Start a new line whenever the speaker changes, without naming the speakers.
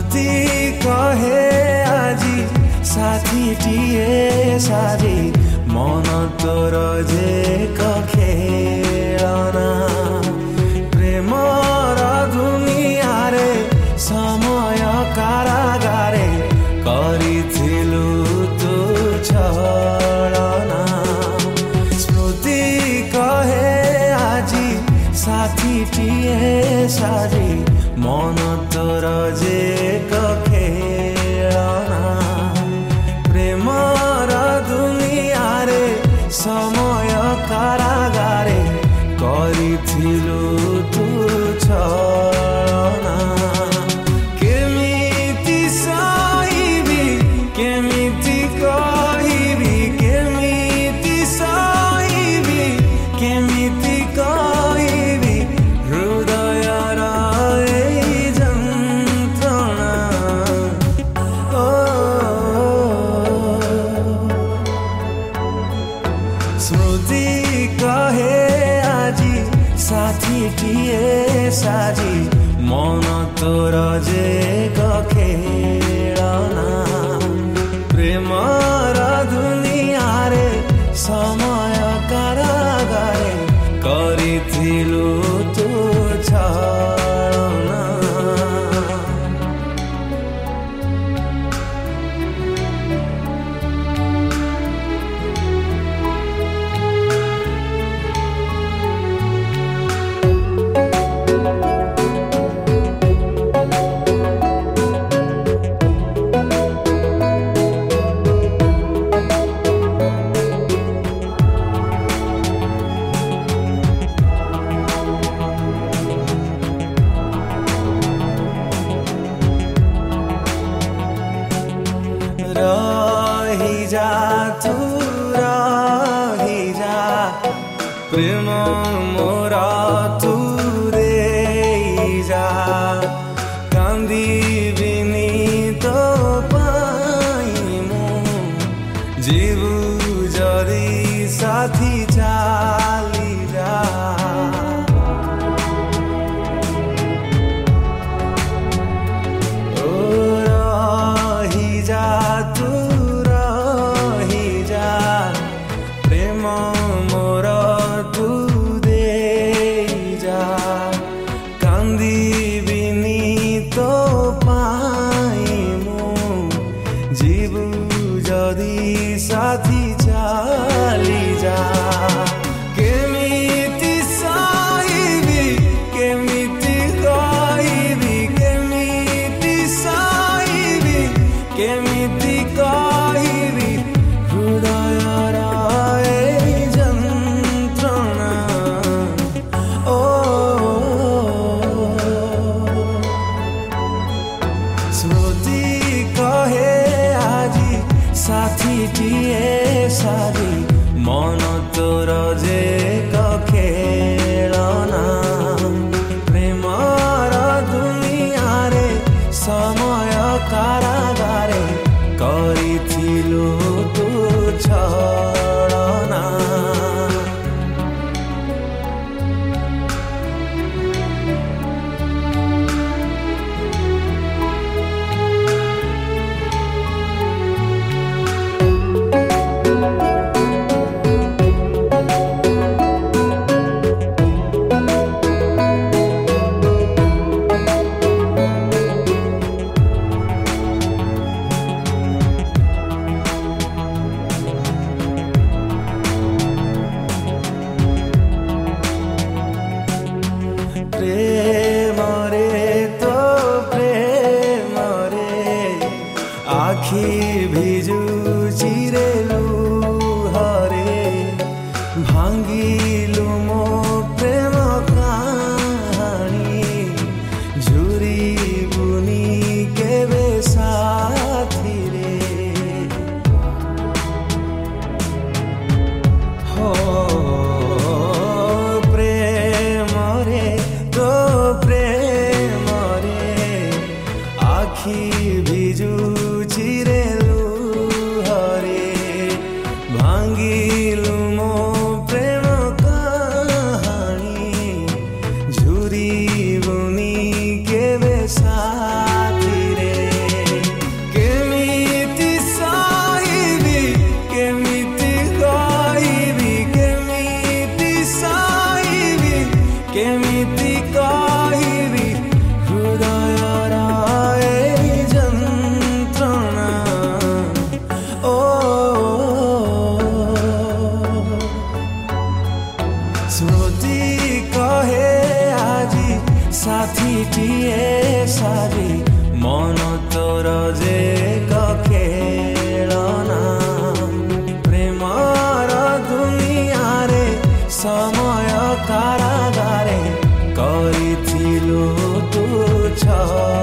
स्मृति कहे আজি साथीटिए सारी मन तोर जे खेलना प्रेमर दुनियारे समय कारागारे करिथिलु तू छलना स्मृति कहे আজি साथीटिए सारी मन तोर जे खेलना प्रेमर दुनियारे समय कारागारे करिथिलु तू छलना केमिति सहिबी केमिति कहिबी केमिति सहिबी केमिति कहिबी हृदयर एई जंत्रणा स्मृति कहे আজি साथीटिए सारी मन तोर जे खेलना प्रेमर दुनियारे समय कारागारे करिथिलु तू छलना रही जा तू रही जा प्रेम मोरा तू देई जा कांदिबिनी तो पाई मु जीवु जरी साथी चाली जा साथी चाली जा केमिति सहिबी केमिति कहिबी केमिति सहिबी केमिति कहिबी हृदयर एई जंत्रणा स्मृति कहे আজি साथीटिए सारी मन तोर जे खेलना प्रेमर दुनियारे समय कारागारे करिथिलु तू छलना प्रेम रे तो प्रेम रे आखि भिजु चिरेलु हरे भांगिलु मो प्रेम कहानी झुरी बुनी केबे साथी रे हो प्रेम रे तो प्रेम रे आखि भिजु चिरेलु हरे भांगिलु मो प्रेम कहानी झुरी बुनी केबे साथी रे स्मृति कहे আজি साथीटिए सारी मन तोर जे खेलना प्रेमर दुनिया रे समय कारागारे करिथिलु तू छ